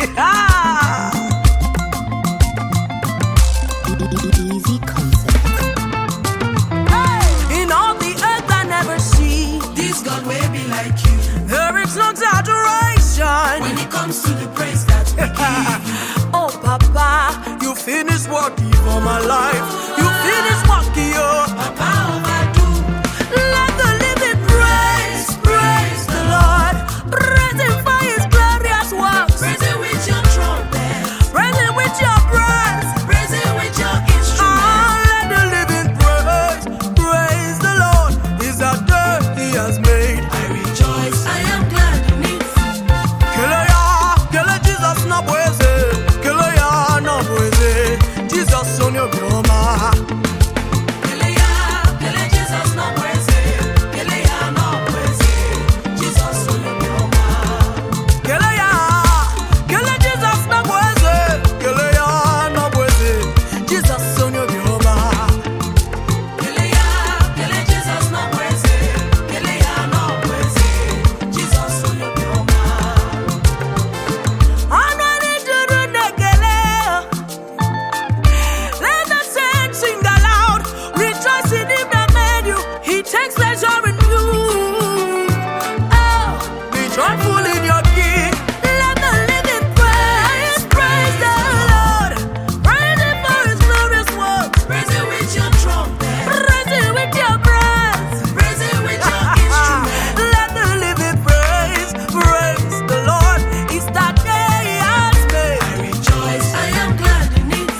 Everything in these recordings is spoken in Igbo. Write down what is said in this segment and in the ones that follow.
Easy concept. In all the earth I never see This God will be like you. there is no adoration. When it comes to the praise that we give. Oh Papa, you finished working for my life. You finished working, oh Papa overdo. let the living praise, praise the Lord. Praise him for his glorious works. Praise it with your trumpet. Praise him with your praise. Praise it with your instrument. Let the living praise, praise the Lord. Is a day he has made. I rejoice, I am glad in it. Kele Jesus na bweze. Kele ya na bweze. Jesus on your bioma. Kele Jesus no praise. Kele ya no praise. Jesus on your bioma. Kele Jesus na bweze. Kele ya na bweze. Jesus on your bioma. Kele Jesus no praise. Kele ya no praise. Jesus on your bioma. Anwani juru na kele. Let the saints sing aloud. Rejoice in him that made you. He takes pleasure in you. Oh, be joyful in your King. Let the living praise, praise the Lord. Praise him for his glorious works. Praise it with your trumpet. Praise him with your praise. Praise it with your instrument. Let the living praise, praise the Lord. It's that day he has made. I rejoice, I am glad in it.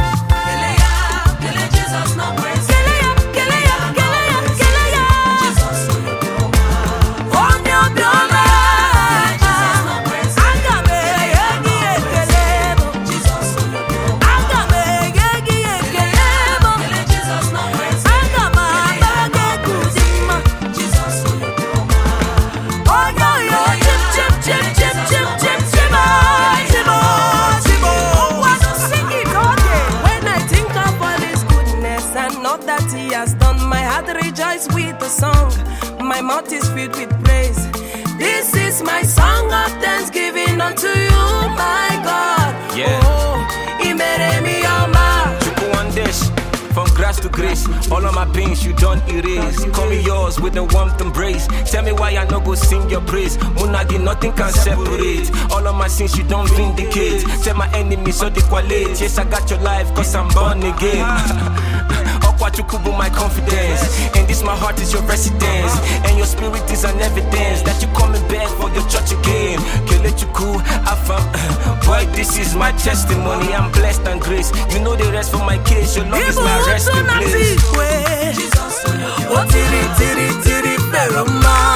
Kele Jesus no praise. Kele ya, Jesus on your bioma. on your bioma. Jesus no praise. Agame yegi ekelebo. Jesus on your bioma. Agame yegi ekelebo. Kele Jesus no praise. Agama bage kuzima. Jesus on your bioma. Oh yo yo, chip chip chip chip chip chip chibo chibo chibo. Want to sing it okay? When I think of all his goodness and all that he has done, my heart rejoices with a song. My mouth is filled with praise. This is my song of thanksgiving unto you, my God. Yeah. Oh, Imeremi Yoma. Chukwuandesh, from grass to grace, all of my pains you don't erase. Call me yours with a warmth embrace. Tell me why I no go sing your praise. Munagi, nothing can separate. All of my sins you don't vindicate. Tell my enemies so they qualate. Yes, I got your life cause I'm born again. Okwachukubu, my confidence. And this my heart is your residence. And your spirit is an evidence that you coming back for your church again. Kelechuku, Afam. Boy, this is my testimony. I'm blessed and grace. You know the rest for my case. Your love is my resting place. Jesus on your bioma. Oh, tiri tiri tiri feroma.